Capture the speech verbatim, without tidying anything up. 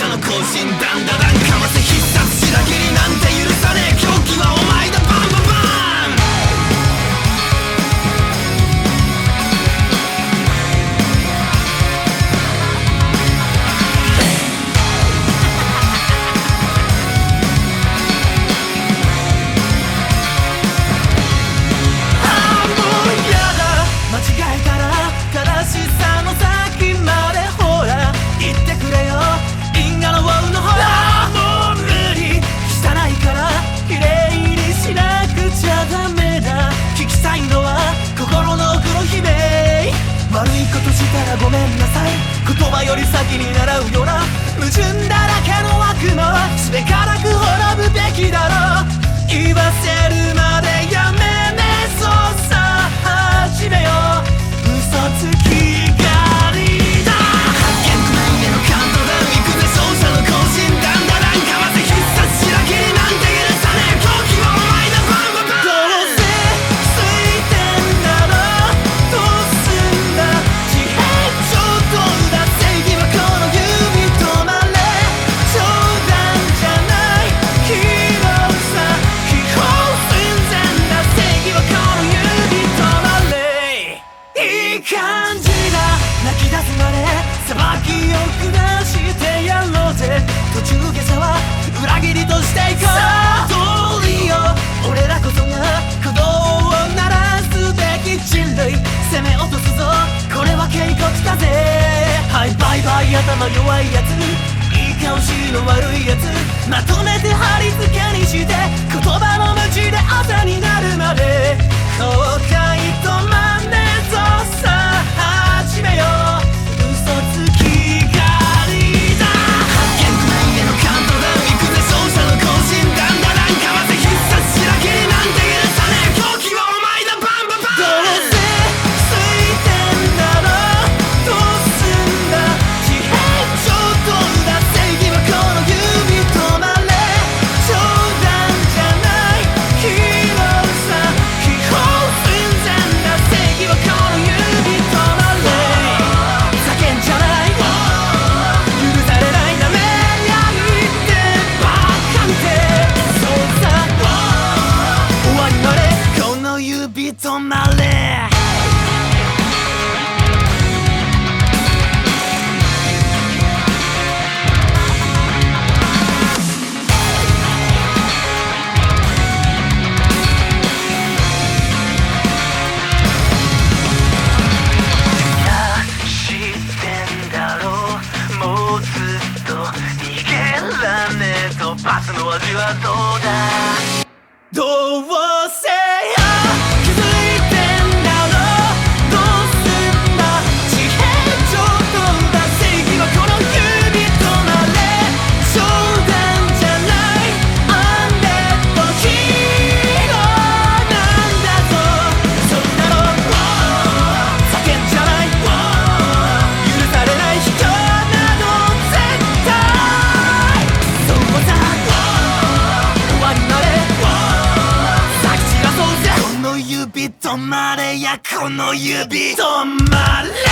の更新ダンダダンかませ必殺白切りなんて許さねえ狂気はお前だバンバンバンごめんなさい言葉より先に習うような矛盾だらけの悪魔すべからく滅ぶべきだろう言わせるまでやめねそうさ始めよう嘘つき狩りだ発見くないへのカウントダウン行くぜ勝者の更新ダンダダンかませ必殺白切りなんて許さねえ狂気はお前だバンバンバンどうせついてんだろどうすんだ感じだ泣き出すまで裁きを下してやろうぜ途中下車は裏切りとしていこうさあ通りよ俺らこそが鼓動を鳴らすべき人類攻め落とすぞこれは警告だぜはいバイバイ頭弱いやついい顔しの悪いやつまとめて貼り付けにして言葉の無知で朝になるまで後悔とまねぞさ始めよう嘘つき狩りだ発見くないへのカウントダウン行くぜ勝者の更新ダンダダンかませ必殺白切りなんて許さねえ狂気はお前だバンバンバンどうせついてんだろどうすんだ自閉症どうだ正義はこの指止まれ冗談じゃないヒーローさ気候寸前だ正義はこの指止まれ叫んじゃない許されないなめりゃいってバカンってそうさ終わりまでこの指止まれ罰の味はどうだどうせよ気づいてんだろどうすんだ自閉症どうだ正義はこの指止まれ冗談じゃないアンデッドヒーローなんだぞそうだろ叫んじゃない許されない人など絶対そうさこの指止まれやこの指止まれ